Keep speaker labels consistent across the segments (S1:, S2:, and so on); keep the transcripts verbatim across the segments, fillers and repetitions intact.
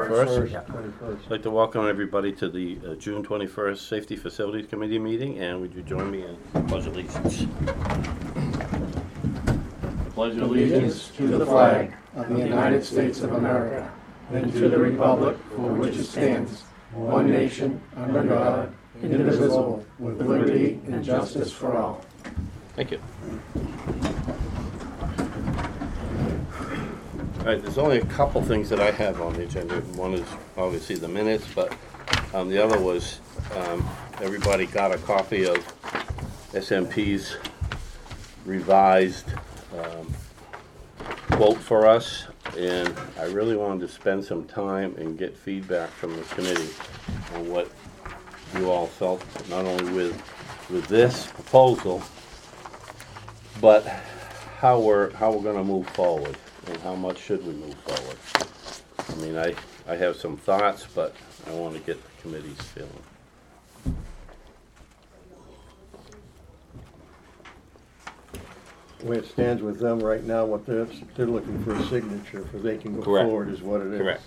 S1: twenty-first.
S2: Yeah.
S1: I'd like to welcome everybody to the uh, June twenty-first Safety Facilities Committee meeting, and would you join me in pledge allegiance? Pledge
S3: Allegiance to the flag of the United States of America and to the republic for which it stands, one nation, under God, indivisible, with liberty and justice for all.
S1: Thank you. All right, there's only a couple things that I have on the agenda. One is obviously the minutes, but um, the other was um, everybody got a copy of S M P's revised um, quote for us, and I really wanted to spend some time and get feedback from the committee on what you all felt, not only with with this proposal, but how we're how we're going to move forward. And how much should we move forward? I mean, I, I have some thoughts, but I want to get the committee's feeling.
S4: The way it stands with them right now, what they're, they're looking for a signature for they can go
S1: Correct.
S4: forward is what it is.
S1: Correct.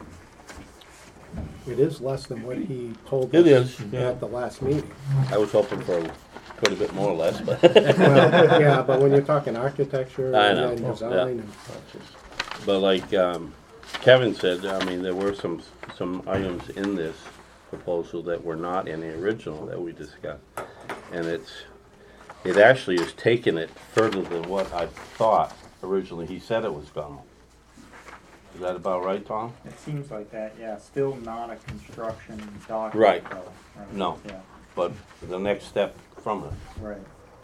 S2: It is less than what he told
S1: It
S2: us
S1: is, yeah.
S2: at the last meeting.
S1: I was hoping for quite a bit more or less, but
S2: Well, yeah, but when you're talking architecture
S1: I
S2: and
S1: know,
S2: then
S1: yeah.
S2: design and
S1: but like um, Kevin said, I mean, there were some some items in this proposal that were not in the original that we discussed, and it's it actually has taken it further than what I thought originally he said it was going. Is that about right, Tom?
S5: It seems like that, yeah. Still not a construction document.
S1: Right.
S5: though, right?
S1: No.
S5: Yeah,
S1: But the next step from it.
S5: right.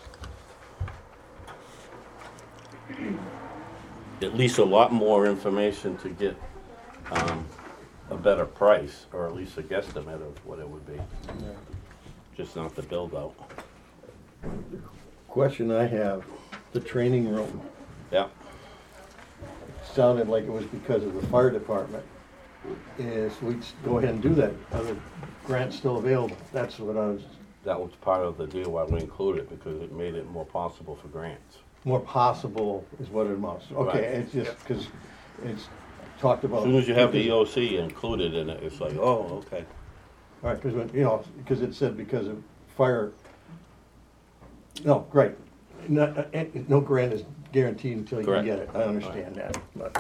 S1: At least a lot more information to get um, a better price, or at least a guesstimate of what it would be. Just not the build out.
S4: Question I have, the training room,
S1: Yeah.
S4: sounded like it was because of the fire department. Is we go ahead and do that, are the grants still available? That's what I was,
S1: That was part of the deal why we included it, because it made it more possible for grants.
S4: more possible is what it amounts to.
S1: Right.
S4: Okay, it's just, because it's talked about.
S1: As soon as you have the E O C included in it, it's like, oh, okay.
S4: All right, because when, you know, because it said because of fire, no, great. No, uh, eh, no grant is guaranteed until you
S1: Correct.
S4: get it, I understand that, but.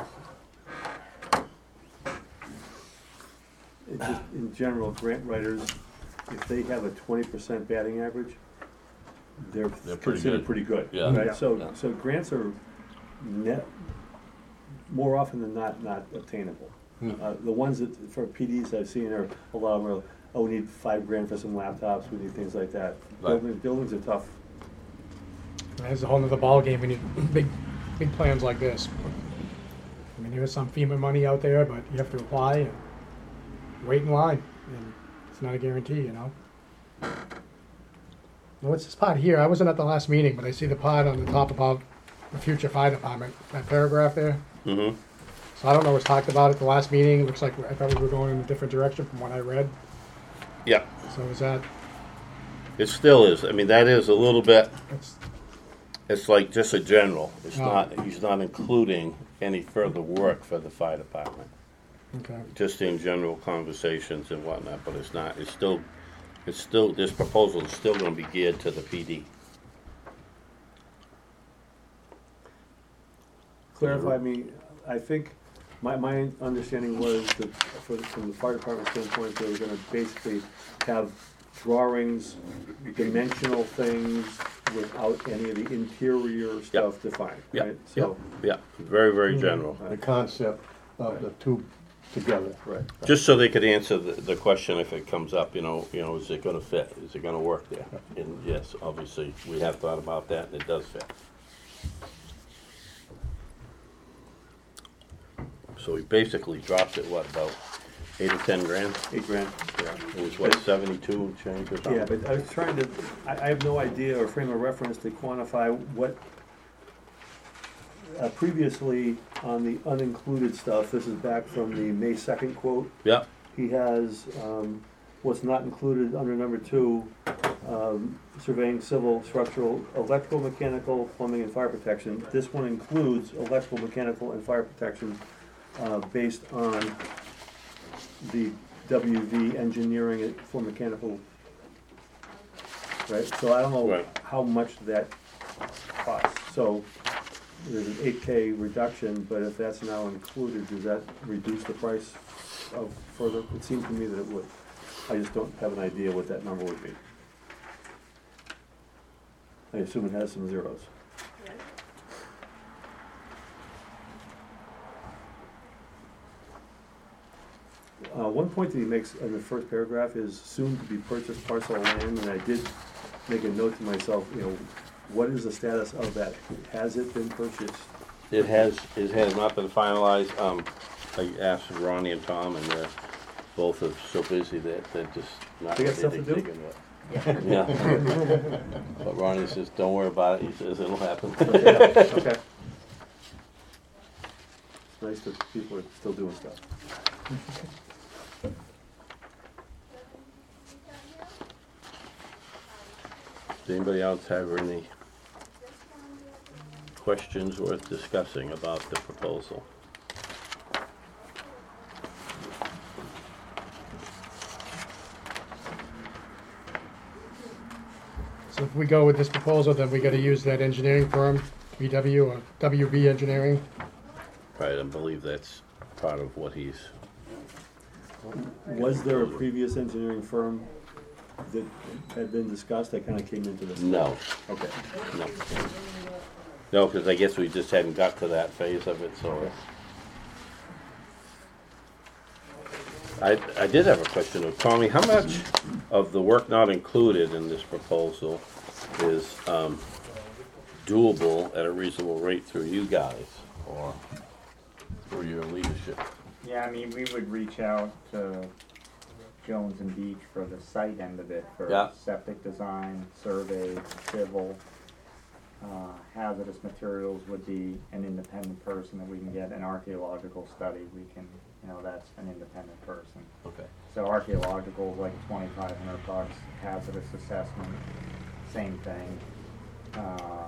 S6: It just, in general, grant writers, if they have a twenty percent batting average, they're
S1: They're pretty
S6: considered
S1: good.
S6: pretty good.
S1: Yeah.
S6: Right,
S5: Yeah.
S6: so,
S1: Yeah.
S6: so grants are net, more often than not, not obtainable.
S4: Hmm.
S6: Uh, the ones that, for P Ds I've seen are, a lot of them are, oh, we need five grand for some laptops, we need things like that.
S1: Right.
S6: Building, buildings are tough.
S7: That's a whole nother ballgame when you big, big plans like this. I mean, there's some FEMA money out there, but you have to apply and wait in line, and it's not a guarantee, you know. Now, what's this part here? I wasn't at the last meeting, but I see the part on the top about the future fire department, that paragraph there.
S1: Mm-hmm.
S7: So I don't know what's talked about at the last meeting. It looks like I thought we were going in a different direction from what I read.
S1: Yeah,
S7: So is that,
S1: it still is. I mean, that is a little bit,
S7: that's,
S1: it's like just a general. It's
S7: Oh.
S1: not, he's not including any further work for the fire department.
S7: okay.
S1: Just in general conversations and whatnot, but it's not, it's still, it's still, this proposal is still gonna be geared to the P D.
S6: Clarify me, I think, my, my understanding was that, for, from the fire department standpoint, they were gonna basically have drawings, dimensional things, without any of the interior stuff defined,
S1: Yep,
S6: right? So,
S1: Yeah, very, very general.
S4: The concept of the two together.
S6: right.
S1: Just so they could answer the, the question if it comes up, you know, you know, is it gonna fit? Is it gonna work there? And yes, obviously, we have thought about that, and it does fit. So we basically dropped it, what, about eight or ten grand?
S6: Eight grand.
S1: Yeah, it was what, seventy-two and change or something?
S6: Yeah, but I was trying to, I, I have no idea or frame of reference to quantify what, uh, previously on the unincluded stuff, this is back from the May second quote,
S1: Yeah,
S6: he has, um, what's not included under number two, um, surveying, civil, structural, electrical, mechanical, plumbing, and fire protection. This one includes electrical, mechanical, and fire protection, uh, based on the W V engineering it for mechanical, right? So I don't know
S1: Right.
S6: how much that costs. So there's an eight K reduction, but if that's now included, does that reduce the price of further? It seems to me that it would. I just don't have an idea what that number would be. I assume it has some zeros. Uh, one point that he makes in the first paragraph is soon to be purchased parcel of land, and I did make a note to myself, you know, what is the status of that? Has it been purchased?
S1: It has, it has not been finalized. Um, I asked Ronnie and Tom, and they're both are so busy that they're just not
S6: They got
S1: ready
S6: stuff
S1: to
S6: to do?
S1: dig into it. Yeah. But Ronnie says, don't worry about it. He says it'll happen.
S6: Okay. It's nice that people are still doing stuff.
S1: Does anybody else have any questions worth discussing about the proposal?
S7: So if we go with this proposal, then we gotta use that engineering firm, V W or W B Engineering.
S1: Right, I believe that's part of what he's,
S6: Was there a previous engineering firm that had been discussed that kind of came into this?
S1: no,
S6: Okay.
S1: no. No, because I guess we just hadn't got to that phase of it, so. I, I did have a question of Tommy, how much of the work not included in this proposal is, um, doable at a reasonable rate through you guys, or through your leadership?
S5: Yeah, I mean, we would reach out to Jones and Beach for the site end of it, for
S1: Yeah.
S5: septic design, survey, civil. Uh, hazardous materials would be an independent person that we can get. An archaeological study, we can, you know, that's an independent person.
S1: Okay.
S5: So archaeological is like twenty-five hundred bucks, hazardous assessment, same thing. Uh,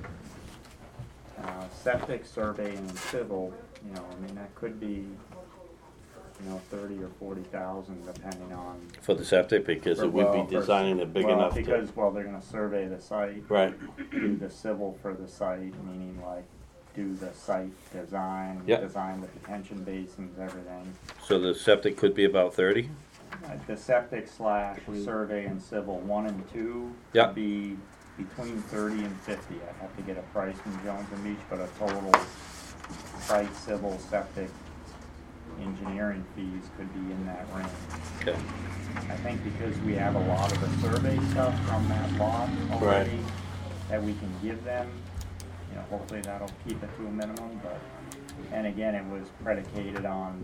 S5: uh, septic, survey, and civil, you know, I mean, that could be, you know, thirty or forty thousand depending on.
S1: For the septic, because it would
S5: well,
S1: be
S5: for-
S1: designing it big
S5: well,
S1: enough to.
S5: Because, well, they're gonna survey the site,
S1: Right,
S5: do the civil for the site, meaning like, do the site design,
S1: Yep.
S5: design the detention basins, everything.
S1: so the septic could be about thirty?
S5: Uh, The septic slash survey and civil, one and two
S1: Yep.
S5: would be between thirty and fifty. I'd have to get a price from Jones and Beach, but a total site, civil, septic, engineering fees could be in that range.
S1: Okay,
S5: I think because we have a lot of the survey stuff from that lot already, that we can give them, you know, hopefully that'll keep it to a minimum, but, and again, it was predicated on,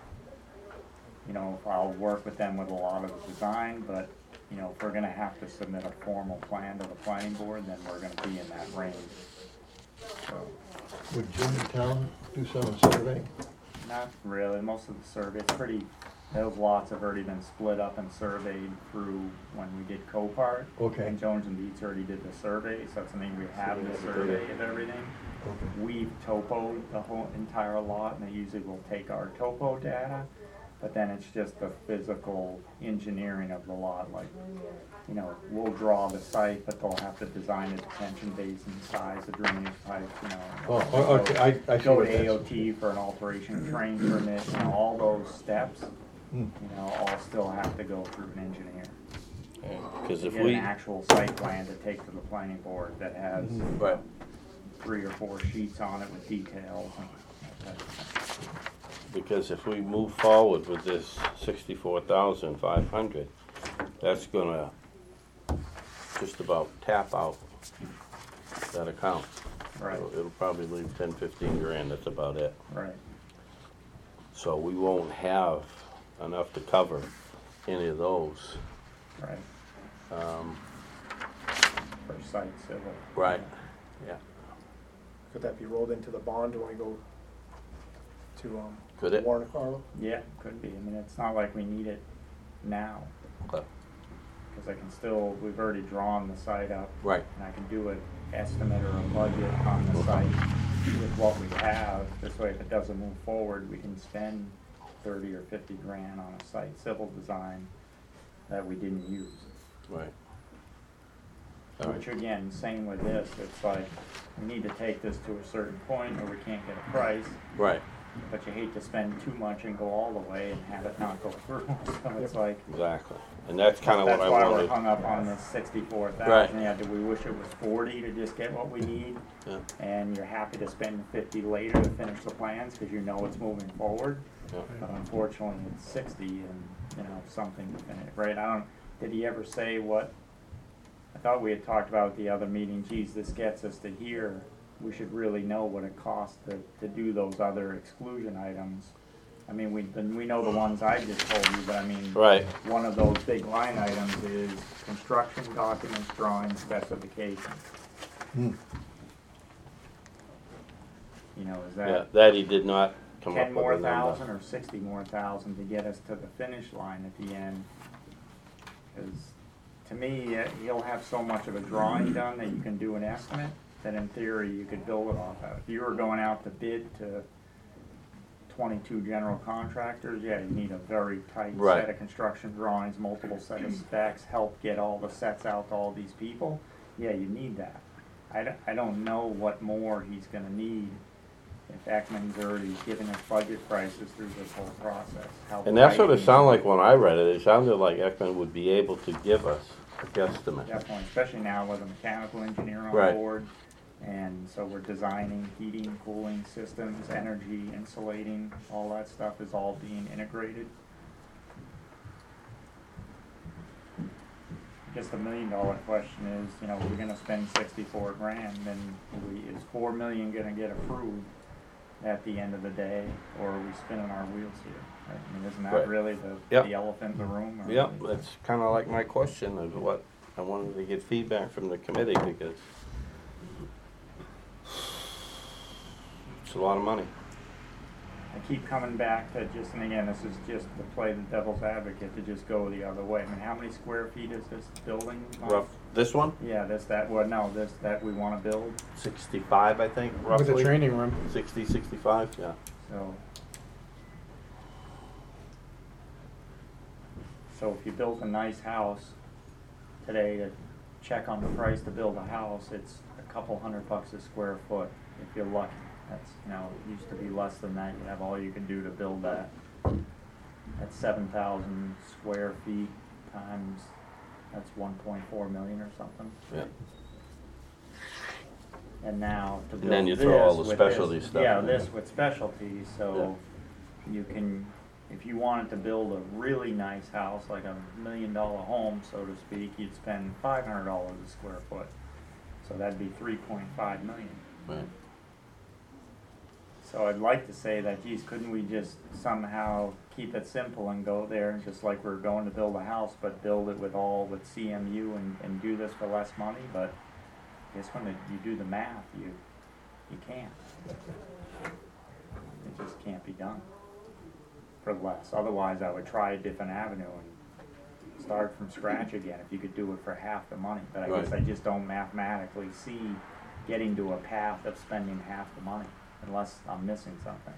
S5: you know, I'll work with them with a lot of the design, but, you know, if we're gonna have to submit a formal plan to the planning board, then we're gonna be in that range. So,
S4: Would Town do some survey?
S5: not really, most of the survey, it's pretty, those lots have already been split up and surveyed through when we did Copart.
S4: Okay.
S5: And Jones and Beats already did the survey, so that's something we have the survey of everything.
S4: Okay.
S5: We've topoed the whole entire lot, and they usually will take our topo data, but then it's just the physical engineering of the lot, like, you know, we'll draw the site, but they'll have to design a detention basin size, a drainage pipe, you know.
S4: Oh, oh, okay, I, I see
S5: Go
S4: what
S5: to
S4: that's.
S5: A O T for an alteration train permit, you know, all those steps,
S4: Hmm.
S5: you know, all still have to go through an engineer.
S1: because if
S5: Get
S1: we,
S5: an actual site plan to take to the planning board that has
S1: right,
S5: three or four sheets on it with details and that type of thing.
S1: because if we move forward with this sixty-four thousand five hundred, that's gonna just about tap out that account.
S5: Right,
S1: It'll- It'll probably leave ten, fifteen grand, that's about it.
S5: right.
S1: So we won't have enough to cover any of those.
S5: Right,
S1: Um,
S5: for site civil.
S1: right, yeah.
S3: Could that be rolled into the bond when we go to, um,
S1: Could it?
S3: warrant article?
S5: Yeah, could be. I mean, it's not like we need it now,
S1: Okay.
S5: because I can still, we've already drawn the site up,
S1: Right,
S5: and I can do an estimate or a budget on the site with what we have. This way, if it doesn't move forward, we can spend thirty or fifty grand on a site civil design that we didn't use.
S1: Right. All
S5: Which
S1: right.
S5: again, same with this, it's like, we need to take this to a certain point or we can't get a price,
S1: Right,
S5: but you hate to spend too much and go all the way and have it not go through. So it's like,
S1: exactly. And that's kind of what
S5: that's
S1: I
S5: why we're
S1: wanted.
S5: hung up on this sixty-four
S1: Right.
S5: thousand. Yeah, do we wish it was forty to just get what we need?
S1: Yeah.
S5: And you're happy to spend fifty later to finish the plans because you know it's moving forward.
S1: Yeah.
S5: But unfortunately, it's sixty and, you know, something to finish, right? I don't, did he ever say what, I thought we had talked about at the other meeting, geez, this gets us to here. We should really know what it costs to, to do those other exclusion items. I mean, we, then we know the ones I just told you, but I mean,
S1: Right,
S5: one of those big line items is construction documents, drawings, specifications.
S4: Hmm.
S5: You know, is
S1: yeah,
S5: that
S1: that he did not come up
S5: ten
S1: with
S5: more
S1: a number.
S5: thousand or sixty more thousand to get us to the finish line at the end? Because to me, uh, he'll have so much of a drawing done that you can do an estimate, that in theory you could build it off of. If you were going out to bid to twenty-two general contractors, yeah, you need a very tight
S1: Right.
S5: set of construction drawings, multiple set of specs, help get all the sets out to all these people. Yeah, you need that. I don't, I don't know what more he's gonna need if Ekman's already given us budget prices through this whole process. How
S1: And that's what
S5: tight
S1: it
S5: he-
S1: sounded like when I read it. It sounded like Ekman would be able to give us a guesstimate.
S5: Definitely, especially now with a mechanical engineer on
S1: Right.
S5: board. And so we're designing heating, cooling systems, energy, insulating, all that stuff is all being integrated. I guess the million dollar question is, you know, we're gonna spend sixty-four grand, and we, is four million gonna get approved at the end of the day, or are we spinning our wheels here? Right? I mean, isn't
S1: Right.
S5: that really the,
S1: Yep.
S5: the elephant in the room? or-
S1: Yep, that's kind of like my question of what, I wanted to get feedback from the committee because it's a lot of money.
S5: I keep coming back to just, and again, this is just to play the devil's advocate, to just go the other way. I mean, how many square feet is this building?
S1: Rough, this one,
S5: Yeah, this, that, well, no, this, that we wanna build,
S1: sixty-five, I think,
S7: With
S1: roughly.
S7: the training room.
S1: Sixty, sixty-five, yeah.
S5: so. So if you built a nice house today, to check on the price to build a house, it's a couple hundred bucks a square foot, if you're lucky. That's, you know, it used to be less than that, you have all you can do to build that. That's seven thousand square feet times, that's one point four million or something.
S1: Yeah.
S5: And now to
S1: And
S5: build
S1: then you
S5: this
S1: throw all the
S5: with
S1: specialty
S5: this-
S1: stuff
S5: Yeah,
S1: in
S5: this
S1: there.
S5: with specialties, so you can, if you wanted to build a really nice house, like a million dollar home, so to speak, you'd spend five hundred dollars a square foot. So that'd be three point five million.
S1: Right.
S5: So I'd like to say that, geez, couldn't we just somehow keep it simple and go there, just like we're going to build a house, but build it with all, with C M U and, and do this for less money, but I guess when you do the math, you, you can't. It just can't be done for less. Otherwise, I would try a different avenue and start from scratch again if you could do it for half the money. But I guess I
S1: Right.
S5: just don't mathematically see getting to a path of spending half the money unless I'm missing something.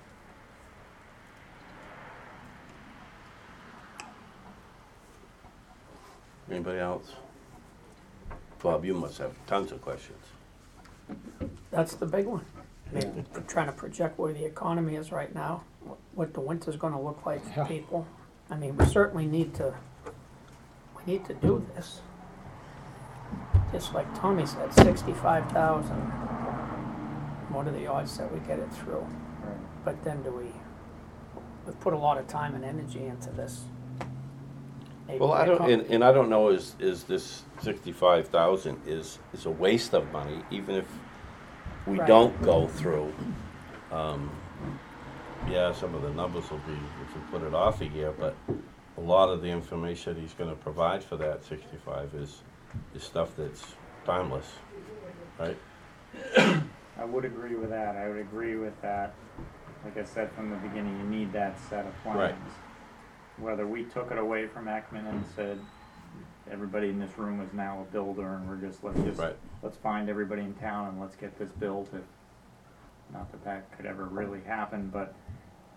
S1: Anybody else? Bob, you must have tons of questions.
S8: That's the big one. I mean, we're trying to project where the economy is right now, wh- what the winter's gonna look like
S7: Yeah.
S8: for people. I mean, we certainly need to, we need to do this. Just like Tommy said, sixty-five thousand. What are the odds that we get it through? But then do we, we've put a lot of time and energy into this. Maybe
S1: Well, I
S8: the
S1: don't,
S8: econ-
S1: and, and I don't know, is, is this sixty-five thousand is, is a waste of money, even if we
S8: Right.
S1: don't go through. Um, yeah, some of the numbers will be, if we put it off a year, but a lot of the information he's gonna provide for that sixty-five is, is stuff that's timeless, right?
S5: I would agree with that. I would agree with that. Like I said from the beginning, you need that set of plans.
S1: Right.
S5: Whether we took it away from Ekman and said, everybody in this room is now a builder and we're just, let's just,
S1: Right.
S5: let's find everybody in town and let's get this built, if, not that that could ever really happen, but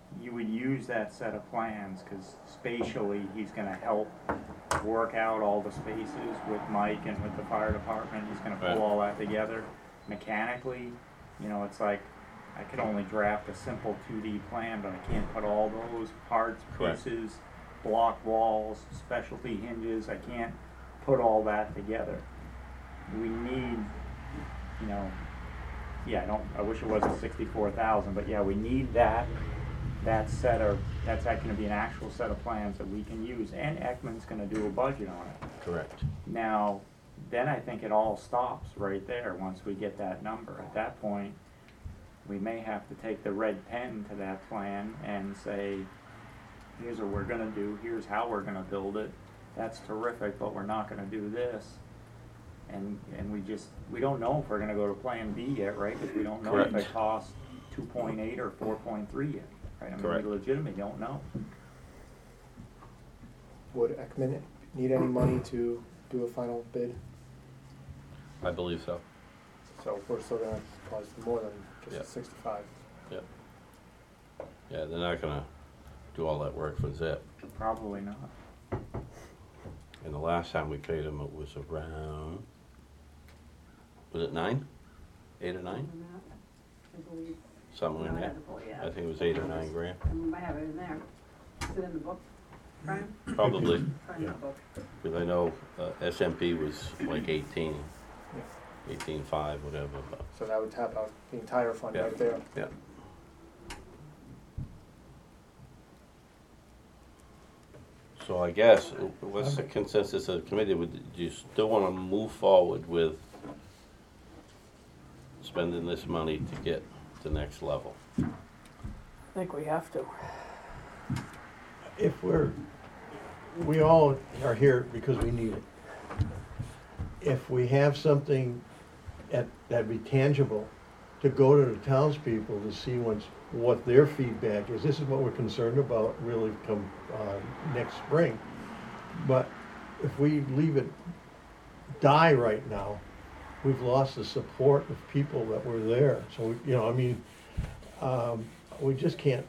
S5: you would use that set of plans, cause spatially, he's gonna help work out all the spaces with Mike and with the fire department, he's gonna
S1: Right.
S5: pull all that together. Mechanically, you know, it's like, I could only draft a simple two D plan, but I can't put all those parts,
S1: Correct.
S5: pieces, block walls, specialty hinges, I can't put all that together. We need, you know, yeah, I don't, I wish it wasn't sixty-four thousand, but yeah, we need that, that set of, that's not gonna be an actual set of plans that we can use, and Ekman's gonna do a budget on it.
S1: Correct.
S5: Now, then I think it all stops right there, once we get that number. At that point, we may have to take the red pen to that plan and say, here's what we're gonna do, here's how we're gonna build it, that's terrific, but we're not gonna do this. And, and we just, we don't know if we're gonna go to plan B yet, right? Because we don't know if it
S1: Correct.
S5: costs two point eight or four point three yet, right? I mean,
S1: Correct.
S5: we legitimately don't know.
S3: Would Ekman need any money to do a final bid?
S1: I believe so.
S3: So we're still gonna cost more than just
S1: Yeah.
S3: sixty-five.
S1: Yeah, they're not gonna do all that work for Zip.
S5: Probably not.
S1: And the last time we paid them, it was around, was it nine? Eight or nine?
S9: I believe.
S1: Somewhere in
S9: I
S1: there.
S9: have the book, yeah.
S1: I think it was eight or nine grand,
S9: I might have it in there. Is it in the book, Brian?
S1: probably,
S9: Find the book.
S1: because I know uh, S M P was like eighteen, eighteen-five, whatever, but,
S3: So that would tap out the entire fund
S1: Yeah.
S3: right there.
S1: yeah. So I guess, uh, what's the consensus of the committee, would, do you still wanna move forward with spending this money to get to the next level?
S8: I think we have to.
S4: If we're, we all are here because we need it. If we have something at, that'd be tangible, to go to the townspeople to see what's, what their feedback is, this is what we're concerned about really come, uh, next spring. But if we leave it die right now, we've lost the support of people that were there. So, we- you know, I mean, um, we just can't,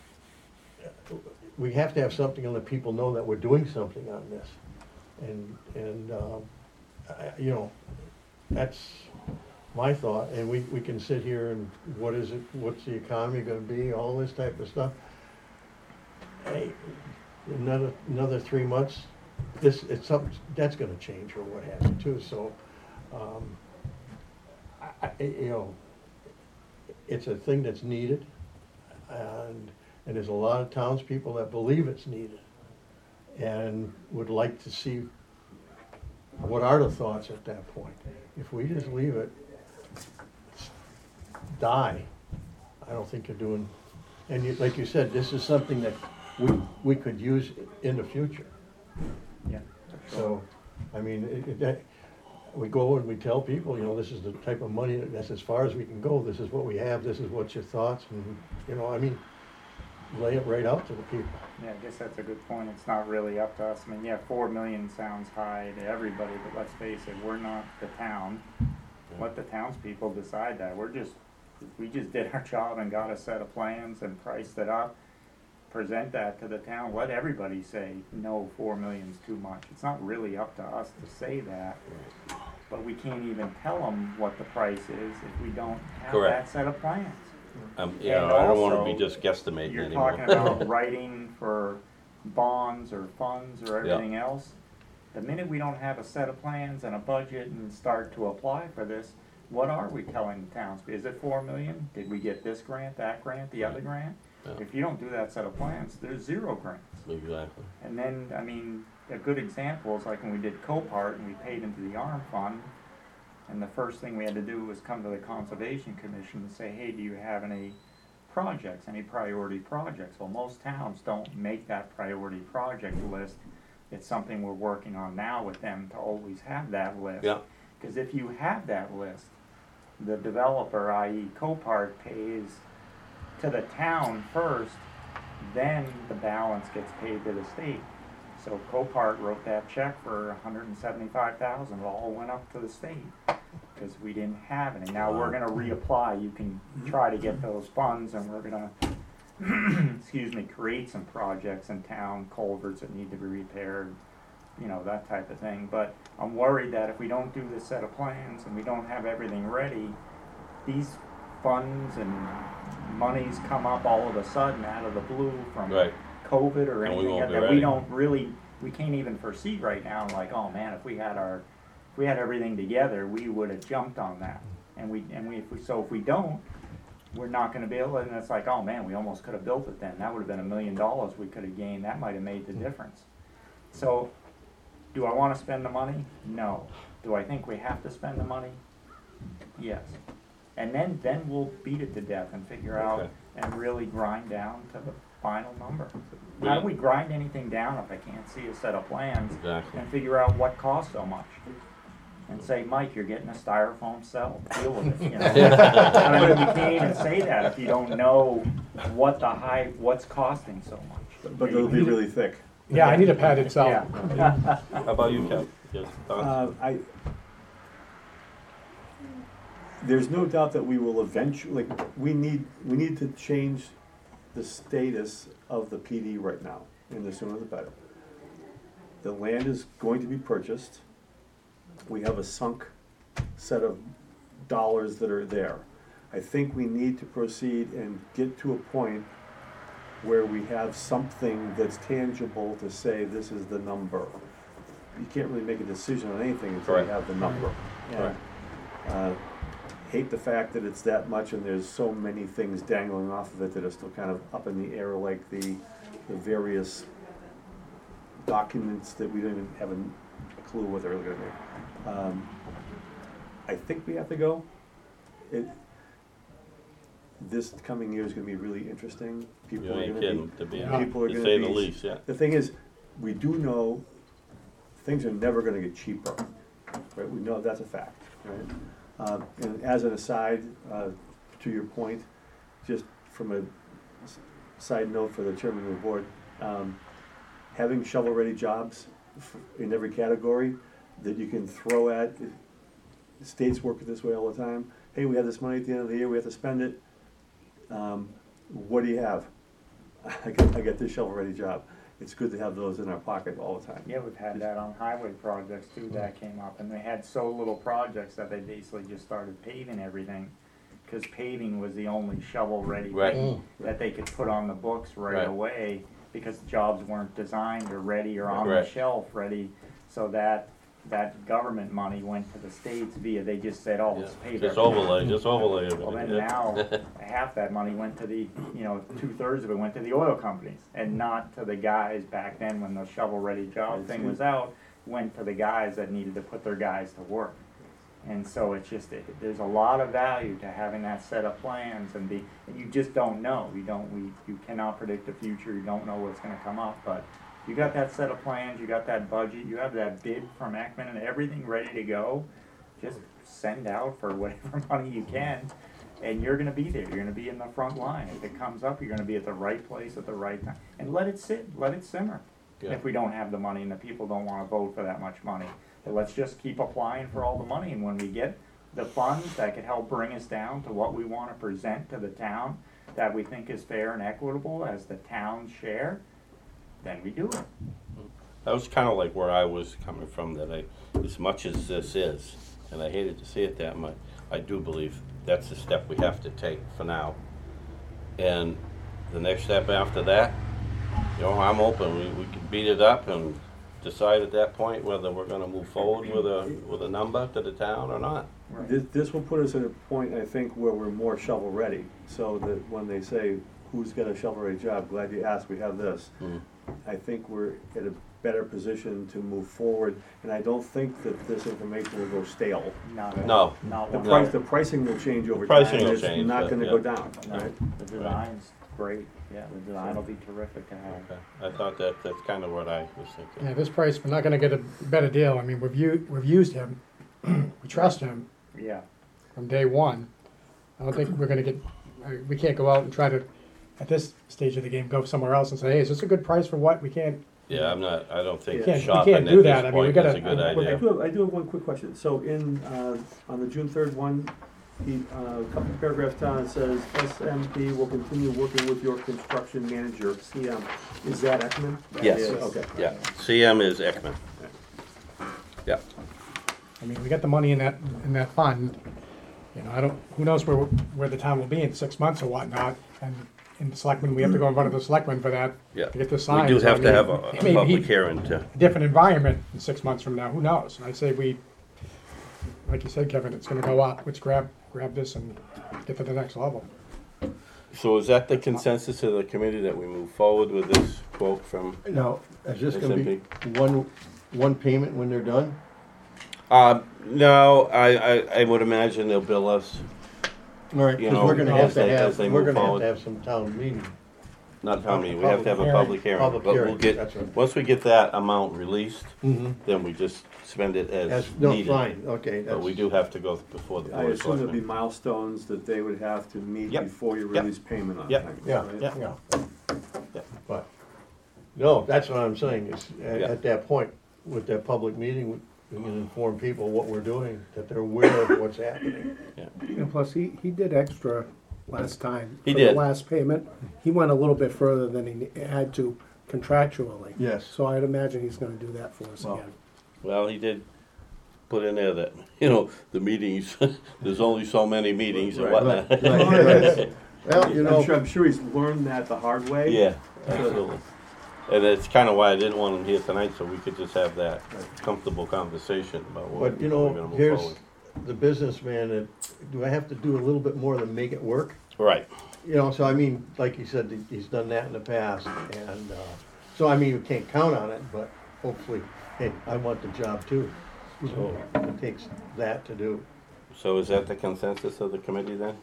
S4: we have to have something and let people know that we're doing something on this. And, and, um, I, you know, that's my thought, and we, we can sit here and what is it, what's the economy gonna be, all this type of stuff. Hey, another, another three months, this, it's something, that's gonna change or what have you too, so, um, I, I, you know, it's a thing that's needed, and, and there's a lot of townspeople that believe it's needed, and would like to see what are the thoughts at that point. If we just leave it die, I don't think you're doing, and you, like you said, this is something that we, we could use in the future.
S5: Yeah.
S4: So, I mean, it, it, that, we go and we tell people, you know, this is the type of money, that's as far as we can go, this is what we have, this is what's your thoughts, and, you know, I mean, lay it right out to the people.
S5: Yeah, I guess that's a good point. It's not really up to us. I mean, yeah, four million sounds high to everybody, but let's face it, we're not the town. Let the townspeople decide that. We're just, we just did our job and got a set of plans and priced it up. Present that to the town. Let everybody say, no, four million's too much. It's not really up to us to say that. But we can't even tell them what the price is if we don't have
S1: Correct.
S5: that set of plans.
S1: Um, yeah,
S5: And
S1: I don't wanna be
S5: also,
S1: just guesstimating
S5: You're
S1: anymore.
S5: talking about writing for bonds or funds or
S1: Yeah.
S5: everything else. The minute we don't have a set of plans and a budget and start to apply for this, what are we telling the towns? Is it four million? Did we get this grant, that grant, the other grant?
S1: Yeah.
S5: If you don't do that set of plans, there's zero grants.
S1: Exactly.
S5: And then, I mean, a good example is like when we did Copart and we paid into the ARM fund, and the first thing we had to do was come to the Conservation Commission and say, hey, do you have any projects, any priority projects? Well, most towns don't make that priority project list. It's something we're working on now with them to always have that list.
S1: Yeah.
S5: Because if you have that list, the developer, that is. Copart, pays to the town first, then the balance gets paid to the state. So Copart wrote that check for one hundred seventy-five thousand dollars, it all went up to the state, because we didn't have any. Now, we're gonna reapply, you can try to get those funds, and we're gonna excuse me, create some projects in town, culverts that need to be repaired, you know, that type of thing. But I'm worried that if we don't do this set of plans and we don't have everything ready, these funds and monies come up all of a sudden out of the blue from
S1: Right.
S5: COVID or
S1: And we
S5: anything
S1: won't
S5: that
S1: be
S5: that we
S1: ready.
S5: don't really, we can't even foresee right now. Like, oh man, if we had our, if we had everything together, we would have jumped on that. And we, and we, if we, so if we don't, we're not gonna be able, and it's like, oh man, we almost could have built it then. That would have been a million dollars we could have gained. That might have made the difference. So, do I wanna spend the money? No. Do I think we have to spend the money? Yes. And then, then we'll beat it to death and figure out
S1: Okay.
S5: and really grind down to the final number. How do we grind anything down if I can't see a set of plans
S1: Exactly.
S5: and figure out what costs so much? And say, Mike, you're getting a styrofoam cell, deal with it, you know? I mean, you can't even say that if you don't know what the high, what's costing so much.
S6: But they'll be really thick.
S7: Yeah, I need a padded cell.
S5: Yeah.
S1: How about you, Kev? Yes, thoughts?
S6: Uh, I, there's no doubt that we will eventually, like, we need, we need to change the status of the P D right now, and the sooner the better. The land is going to be purchased. We have a sunk set of dollars that are there. I think we need to proceed and get to a point where we have something that's tangible to say this is the number. You can't really make a decision on anything until you
S1: Correct.
S6: have the number.
S1: Correct.
S6: Uh, Hate the fact that it's that much and there's so many things dangling off of it that are still kind of up in the air, like the, the various documents that we don't even have a clue what they're gonna be. Um, I think we have to go. It, this coming year is gonna be really interesting. People
S1: You
S6: are
S1: ain't
S6: gonna
S1: kidding,
S6: be,
S1: to be,
S7: Yeah.
S6: people are
S1: to
S6: gonna
S1: say
S6: be.
S1: the least, yeah.
S6: The thing is, we do know things are never gonna get cheaper, right? We know that's a fact, right? Um, and as an aside, uh, to your point, just from a s- side note for the chairman of the board, um, having shovel-ready jobs f- in every category that you can throw at, states work this way all the time. Hey, we have this money at the end of the year, we have to spend it. Um, what do you have? I get, I get this shovel-ready job. It's good to have those in our pocket all the time.
S5: Yeah, we've had that on highway projects too, that came up, and they had so little projects that they basically just started paving everything. Cause paving was the only shovel-ready
S1: Right.
S5: thing that they could put on the books right
S1: Right.
S5: away, because jobs weren't designed or ready or on the
S1: Correct.
S5: shelf ready, so that, that government money went to the states via, they just said, oh,
S1: Yeah.
S5: let's pave
S1: Just
S5: everything.
S1: overlay, just overlay
S5: Well,
S1: everything.
S5: then
S1: yeah.
S5: now, half that money went to the, you know, two-thirds of it went to the oil companies, and not to the guys back then when the shovel-ready job thing was out, went to the guys that needed to put their guys to work. And so it's just, it, there's a lot of value to having that set of plans and be, and you just don't know, you don't, we, you cannot predict the future, you don't know what's gonna come up, but you got that set of plans, you got that budget, you have that bid from Ekman and everything ready to go, just send out for whatever money you can, and you're gonna be there, you're gonna be in the front line. If it comes up, you're gonna be at the right place at the right time, and let it sit, let it simmer.
S1: Yeah.
S5: If we don't have the money and the people don't wanna vote for that much money, but let's just keep applying for all the money, and when we get the funds that could help bring us down to what we wanna present to the town, that we think is fair and equitable as the town's share, then we do it.
S1: That was kind of like where I was coming from, that I, as much as this is, and I hated to see it that much, I do believe that's the step we have to take for now. And the next step after that, you know, I'm open, we, we can beat it up and decide at that point whether we're gonna move forward with a, with a number to the town or not.
S6: This, this will put us at a point, I think, where we're more shovel-ready, so that when they say, who's got a shovel-ready job, glad you asked, we have this.
S1: Mm.
S6: I think we're at a better position to move forward, and I don't think that this information will go stale.
S5: Not at
S1: No.
S5: all. Not
S6: The
S5: one.
S6: price, the pricing will change over
S1: The
S6: time,
S1: pricing will
S6: it's
S1: change,
S6: not
S1: but,
S6: gonna
S1: yeah.
S6: go down,
S5: No,
S6: right?
S5: the design's great, yeah, the design will be terrific to have.
S1: Okay. I thought that, that's kind of what I was thinking.
S7: Yeah, this price, we're not gonna get a better deal. I mean, we've u- we've used him, we trust him
S5: Yeah,
S7: from day one. I don't think we're gonna get, I- we can't go out and try to, at this stage of the game, go somewhere else and say, hey, is this a good price for what? We can't,
S1: Yeah, I'm not, I don't think
S6: We can't- we
S1: shopping
S7: can't
S1: at
S7: do
S1: this
S7: that. I mean, we
S1: point is
S7: gotta-
S1: a good
S7: I-
S6: I
S1: idea.
S6: do have, I do have one quick question. So in, uh, on the June third one, he, uh, a couple paragraphs down, it says, S M P will continue working with your construction manager, C M. Is that Ekman?
S1: Yes.
S6: Yeah, okay.
S1: Yeah, C M is Ekman. Yeah,
S7: I mean, we got the money in that, in that fund, you know, I don't, who knows where, where the town will be in six months or whatnot, and in the selectmen, we have to go in front of the selectmen for that,
S1: yeah.
S7: to get this
S1: We
S7: signed.
S1: do
S7: so I
S1: have to
S7: mean,
S1: have a
S7: it
S1: a
S7: may be
S1: public hearing to,
S7: a different environment in six months from now, who knows? I say we, like you said, Kevin, it's gonna go up, let's grab, grab this and get to the next level.
S1: so is that the consensus of the committee that we move forward with this quote from?
S4: Now, is this gonna be one, one payment when they're done?
S1: Uh, no, I, I, I would imagine they'll bill us,
S4: All right,
S1: You
S4: because
S1: know,
S4: we're gonna
S1: as
S4: have to
S1: they- as
S4: have,
S1: they
S4: we're
S1: move
S4: gonna have
S1: forward.
S4: to have some town meeting.
S1: not tell me, we have to have a
S7: Public
S1: public hearing.
S4: Public
S1: But we'll
S4: hearing,
S1: get,
S4: that's right.
S1: once we get that amount released,
S4: Mm-hmm.
S1: then we just spend it as
S4: That's, no,
S1: needed.
S4: fine, okay,
S1: But we
S4: that's,
S1: do have to go before the
S6: I
S1: board of
S6: assume there'd be
S1: selectmen.
S6: milestones that they would have to meet
S1: Yep.
S6: before you
S1: Yep.
S6: release payment on
S1: Yep.
S6: things,
S4: yeah,
S6: right?
S1: Yeah.
S4: yeah.
S1: Yeah.
S4: But, no, that's what I'm saying, is at,
S1: Yeah.
S4: at that point, with that public meeting, we we can inform people what we're doing, that they're aware of what's happening.
S2: And plus, he, he did extra last time.
S1: He
S2: for
S1: did.
S2: the last payment. He went a little bit further than he had to contractually.
S4: Yes.
S2: So I'd imagine he's gonna do that for us
S4: Well,
S2: again.
S1: Well, he did put in there that, you know, the meetings, there's only so many meetings and
S6: Right.
S1: whatnot.
S4: Right, right, right. Well, you
S6: I'm sure,
S4: know,
S6: I'm sure he's learned that the hard way.
S1: Yeah, absolutely. And it's kinda why I didn't want him here tonight, so we could just have that comfortable conversation about what
S4: but you
S1: we're gonna
S4: know,
S1: move
S4: here's
S1: forward.
S4: the businessman, that, do I have to do a little bit more to make it work?
S1: Right,
S4: You know, so I mean, like you said, he's done that in the past, and, uh, so I mean, you can't count on it, but hopefully, hey, I want the job too. So it takes that to do.
S1: so is that the consensus of the committee then?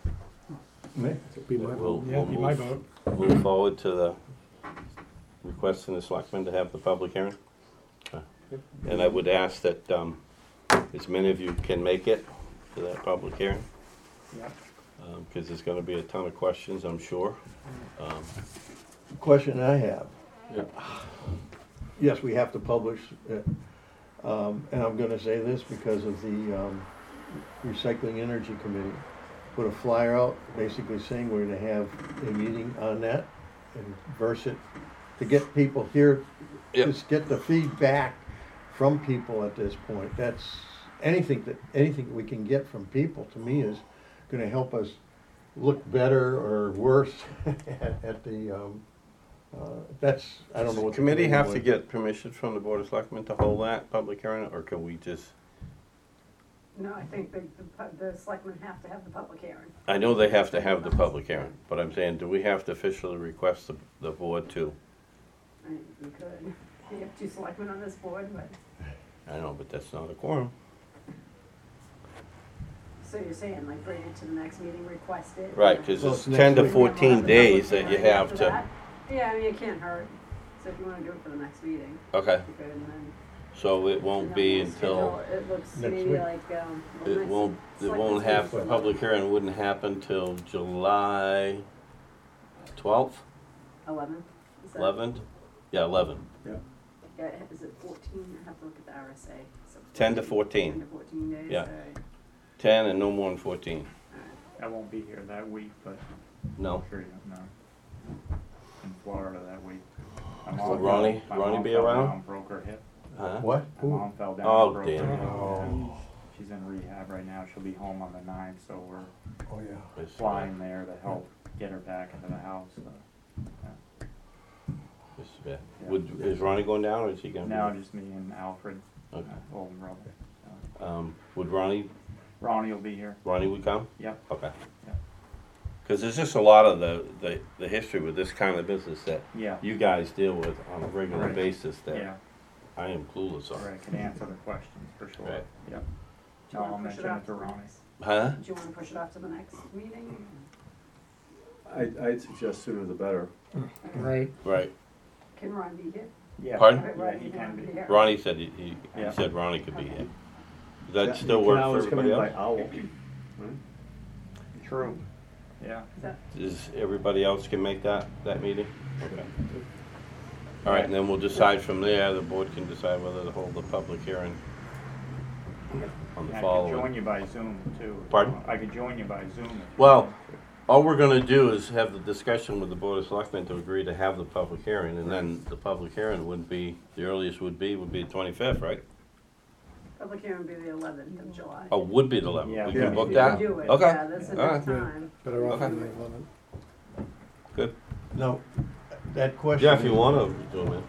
S2: Be my
S1: We'll,
S7: Yeah,
S1: we'll
S7: be my
S1: move,
S7: vote.
S1: move forward to the request from the selectmen to have the public hearing. Okay. And I would ask that, um, as many of you can make it to that public hearing,
S5: Yep.
S1: um, cause there's gonna be a ton of questions, I'm sure. Um,
S4: Question I have,
S1: yeah.
S4: yes, we have to publish it, um, and I'm gonna say this because of the, um, Recycling Energy Committee. Put a flyer out, basically saying we're gonna have a meeting on that and verse it, to get people here,
S1: Yep.
S4: just get the feedback from people at this point. That's, anything that, anything we can get from people, to me, is gonna help us look better or worse at, at the, um, uh, that's, I don't know
S1: Does the
S4: what. the
S1: committee have to
S4: would-
S1: get permission from the board of selectmen to hold that public hearing, or can we just,
S9: No, I think the, the, pu- the selectmen have to have the public hearing.
S1: I know they have to have the public hearing, but I'm saying, do we have to officially request the, the board to?
S9: I mean, we could, we have two selectmen on this board, but,
S1: I know, but that's not a quorum.
S9: so you're saying, like, bring it to the next meeting, request it?
S1: Right, cause
S4: Well,
S1: it's
S4: it's
S1: ten to
S4: next week.
S9: And then we'll
S1: fourteen
S9: have the
S1: days
S9: public
S1: that you
S9: hearing
S1: have
S9: after
S1: to,
S9: that. Yeah, I mean, it can't hurt, so if you wanna do it for the next meeting,
S1: okay,
S9: you could, and then.
S1: so it
S9: and
S1: won't
S9: then
S1: be
S9: we'll
S1: until,
S9: schedule- It looks
S4: Next
S9: maybe
S4: week.
S9: like, um. well,
S1: it
S9: next
S1: won't, it
S9: selectmen's
S1: won't
S9: meeting
S1: have,
S9: for
S1: the public hearing wouldn't happen till July twelfth,
S9: Eleven, is that?
S1: eleventh? Yeah, eleven,
S9: Yeah, is it fourteen? I have to look at the R S A. So
S1: ten to fourteen,
S9: Ten to fourteen days?
S1: Yeah.
S9: Alright.
S1: ten and no more than fourteen,
S5: I won't be here that week, but
S1: no.
S5: I'm sure you know. In Florida that week. My
S1: Will
S5: mom
S1: Ronnie-
S5: fell- my
S1: Ronnie
S5: mom
S1: be
S5: fell
S1: around?
S5: down, broke her hip.
S1: Huh?
S4: What?
S5: My mom fell down,
S1: Oh,
S5: and broke her
S1: damn.
S5: hip.
S4: Oh.
S5: She's in rehab right now. She'll be home on the ninth, so we're
S4: Oh, yeah.
S1: It's, uh,
S5: flying there to help get her back into the house. So.
S1: it's bad.
S5: Yeah.
S1: Would, is Ronnie going down, or is he gonna be?
S5: Now just me and Alfred,
S1: Okay.
S5: uh, older brother. So.
S1: Um, would Ronnie,
S5: Ronnie will be here.
S1: Ronnie would come?
S5: Yep.
S1: Okay.
S5: Yep.
S1: Cause there's just a lot of the, the, the history with this kind of business that
S5: Yeah.
S1: you guys deal with on a regular
S5: Right.
S1: basis
S5: Yeah.
S1: that I am clueless on.
S5: Right. Can answer the questions for sure.
S1: Right.
S5: Yep.
S9: Do
S5: No,
S9: you
S5: I'll
S9: wanna push it
S5: mention
S9: off
S5: it to
S9: to the
S5: Ronnie.
S9: next?
S1: Huh?
S9: Do you wanna push it off to the next meeting?
S6: I, I'd suggest sooner the better.
S7: Right,
S1: Right.
S9: Can Ron be here?
S5: Yeah.
S1: Pardon?
S5: Yeah,
S9: Ron,
S5: he
S9: you
S5: can
S9: want
S5: be.
S9: to be here?
S1: Ronnie said he, he, he
S5: Yeah.
S1: said Ronnie could be
S9: Okay.
S1: here. Does that
S6: Yeah,
S1: still
S6: you
S1: work
S6: can
S1: for
S6: always come
S1: everybody
S6: in by
S1: else?
S6: owl. Right?
S5: True. Yeah.
S1: Does everybody else can make that, that meeting? Okay. All right, and then we'll decide from there, the board can decide whether to hold the public hearing on the
S5: I could join
S1: following.
S5: you by Zoom too.
S1: Pardon?
S5: I could join you by Zoom. if you
S1: Well,
S5: want.
S1: all we're gonna do is have the discussion with the Board of Selectmen to agree to have the public hearing, and then the public hearing would be, the earliest would be, would be the twenty-fifth, right?
S9: Public hearing will be the eleventh of July.
S1: Oh, would be the eleventh,
S5: Yeah,
S1: we
S5: yeah.
S1: can book
S9: You
S1: that?
S9: can do it,
S1: Okay.
S9: yeah, that's
S1: All
S9: enough
S1: right.
S9: time.
S2: Better off
S1: Okay.
S2: than the eleventh.
S4: Good. Now, that question.
S1: Yeah, if you wanna do it, man.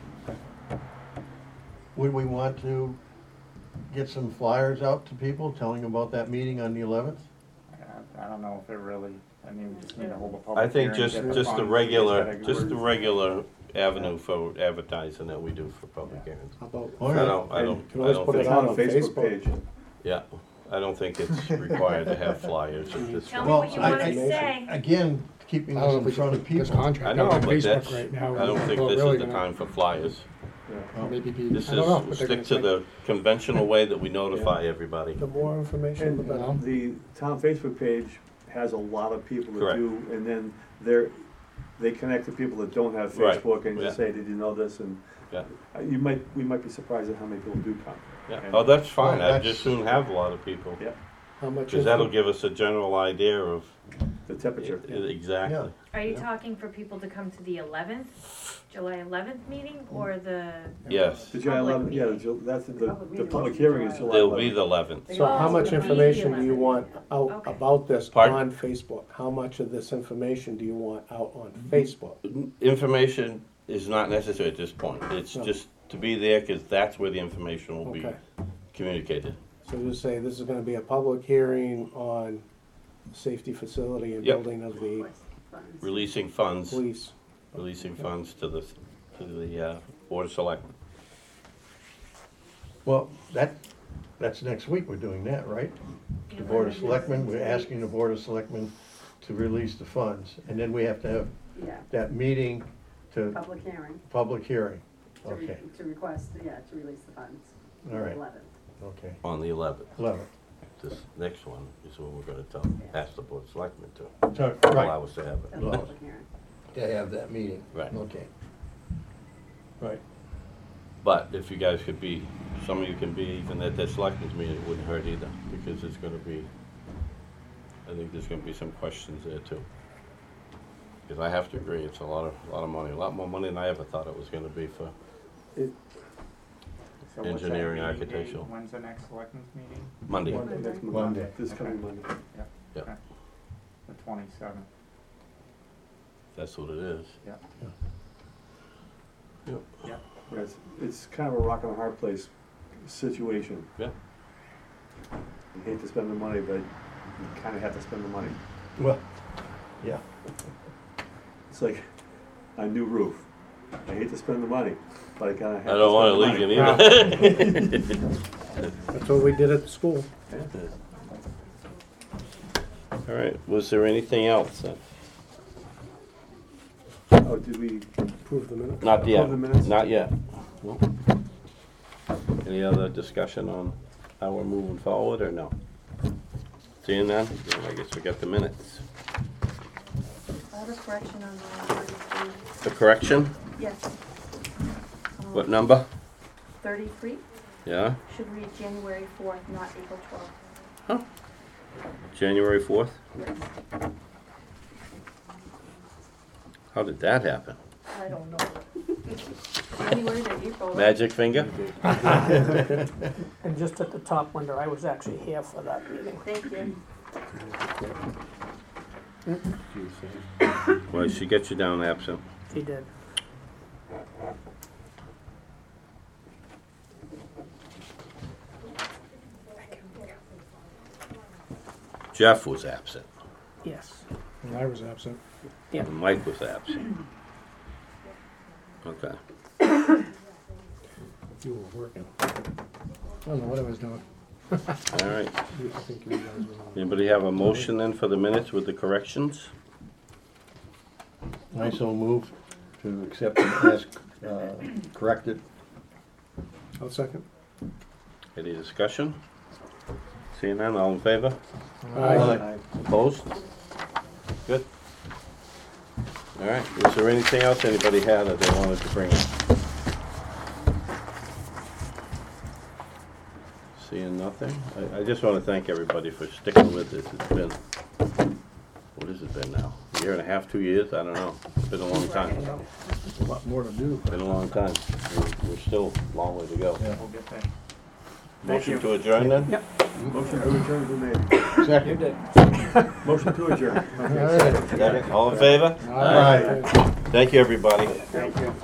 S4: Would we want to get some flyers out to people telling about that meeting on the eleventh?
S5: I, I don't know if it really, I mean, we just need to hold a
S1: I
S5: public
S1: think
S5: hearing.
S1: just,
S5: get the
S1: just the
S5: funds,
S1: regular,
S5: get
S1: just the
S5: word.
S1: regular avenue for advertising that we do for public
S5: Yeah.
S1: hearings.
S2: How about,
S4: All
S1: I
S4: right.
S1: don't, I
S6: And
S1: don't,
S2: you can
S1: I
S2: always
S1: don't
S2: put it
S6: It's
S1: think,
S2: out
S6: on
S2: on
S6: the Facebook
S2: Facebook.
S6: page.
S1: yeah, I don't think it's required to have flyers at this
S10: Tell
S1: point.
S10: me what you
S4: Well, I-
S10: wanna
S4: I-
S10: say.
S4: Again, keeping
S7: I don't
S4: this
S7: know
S4: in
S7: if we
S4: front
S7: should
S4: of
S7: put this
S4: people.
S1: I
S7: contract
S1: know,
S7: out on
S1: but
S7: Facebook
S1: that's,
S7: right now.
S1: I don't think
S7: Well,
S1: this
S7: really
S1: is the
S7: gonna-
S1: time for flyers.
S6: Yeah.
S7: Maybe be,
S1: This
S7: I don't know what
S1: is,
S7: they're
S1: stick
S7: gonna
S1: to
S7: say.
S1: the conventional way that we notify everybody.
S2: the more information, the better.
S6: And the town Facebook page has a lot of people that
S1: Correct.
S6: do, and then they're, they connect to people that don't have
S1: Right.
S6: Facebook and just
S1: Yeah.
S6: say, did you know this? And
S1: Yeah.
S6: uh, you might, we might be surprised at how many people do come.
S1: Yeah,
S6: And-
S1: oh, that's fine,
S4: Well,
S1: I'd just
S4: that's-
S1: soon have a lot of people,
S6: Yeah,
S2: How much?
S1: because that'll
S2: info-
S1: give us a general idea of,
S6: the temperature.
S1: i- i- exactly.
S10: Are you talking for people to come to the eleventh, July eleventh meeting, or the?
S1: Yes,
S6: The July
S10: Public
S6: eleventh, yeah, the,
S10: meeting.
S6: Ju- that's, the,
S9: Public
S6: the
S9: meeting
S6: public
S9: is
S6: hearing is
S9: July
S6: July
S1: it'll be
S6: eleventh.
S1: the eleventh.
S2: So how
S10: Oh,
S2: much
S10: so maybe
S2: information do you
S10: eleven.
S2: want out
S10: Okay.
S2: about this
S1: Pardon?
S2: on Facebook? How much of this information do you want out on Facebook?
S1: Information is not necessary at this point, it's
S2: No.
S1: just to be there, because that's where the information will be
S2: Okay.
S1: communicated.
S2: So you say this is gonna be a public hearing on safety facility and
S1: Yep.
S2: building of the
S9: Funds.
S1: Releasing funds,
S2: police.
S1: releasing funds to the, to the, uh, Board of Selectmen.
S4: Well, that, that's next week we're doing that, right? The Board of Selectmen, we're asking the Board of Selectmen to release the funds, and then we have to have
S9: Yeah,
S4: that meeting to,
S9: public hearing,
S4: public hearing.
S9: to re-
S4: Okay,
S9: to request, yeah, to release the funds.
S4: all right,
S9: Eleventh.
S4: okay.
S1: On the eleventh,
S4: Eleven.
S1: this next one is when we're gonna tell, ask the Board of Selectmen to
S4: So,
S1: allow
S4: right,
S1: us to have it.
S9: That's the public hearing.
S4: to have that meeting.
S1: Right.
S4: Okay. Right.
S1: But if you guys could be, some of you can be even at that selectmen's meeting, it wouldn't hurt either, because it's gonna be, I think there's gonna be some questions there too. Because I have to agree, it's a lot of, a lot of money, a lot more money than I ever thought it was gonna be for,
S5: So what's that
S1: engineering,
S5: meeting date?
S1: architectural.
S5: When's the next selectmen's meeting?
S1: Monday.
S6: Monday, next
S4: Monday.
S6: Monday, this
S5: Okay.
S6: coming Monday.
S1: Yep.
S5: Okay. The twenty-seventh,
S1: That's what it is.
S5: yeah.
S1: Yep.
S5: Yeah.
S6: Yeah, It's, it's kind of a rock and a hard place situation.
S1: Yeah.
S6: You hate to spend the money, but you kind of have to spend the money.
S4: Well, yeah.
S6: It's like a new roof. I hate to spend the money, but I kind of have
S1: I
S6: to
S1: don't wanna
S6: spend the
S1: leave
S6: money.
S1: you neither.
S2: That's what we did at the school.
S1: All right, was there anything else? then?
S6: Oh, did we,
S2: Approve the minutes.
S1: Not yet,
S6: Approve the minutes?
S1: not yet. Nope. Any other discussion on how we're moving forward, or no? Seeing none, then I guess we got the minutes.
S10: I have a correction on the thirty-three.
S1: The correction,
S10: Yes.
S1: what number?
S10: Thirty-three
S1: Yeah,
S10: should read January fourth, not April twelfth.
S1: January fourth?
S10: Yes.
S1: How did that happen?
S10: I don't know. January to April. right?
S1: Magic finger?
S8: And just at the top window, I was actually here for that meeting.
S10: Thank you.
S1: Well, she gets you down absent.
S8: He did.
S1: Jeff was absent,
S8: Yes.
S7: And I was absent.
S8: Yeah.
S1: and Mike was absent. Okay.
S2: You were working.
S7: I don't know what I was doing.
S1: All right.
S2: You- I think you guys were on.
S1: Anybody have a motion then for the minutes with the corrections?
S4: I so move to accept and ask, uh, corrected.
S2: I'll second.
S1: Any discussion? Seeing none, all in favor?
S2: Aye.
S1: Opposed? Good. All right, was there anything else anybody had that they wanted to bring up? Seeing nothing, I, I just wanna thank everybody for sticking with this. It's been, what has it been now? A year and a half, two years? I don't know. It's been a long time.
S4: A lot more to do.
S1: Been a long time. We're, we're still a long way to go.
S4: Yeah.
S5: We'll get there.
S1: Motion to adjourn then?
S8: Yep.
S6: Motion to adjourn, who made it?
S4: Second.
S6: Motion to adjourn.
S4: All right.
S1: Second. All in favor?
S4: All right.
S1: Thank you, everybody.
S6: Thank you.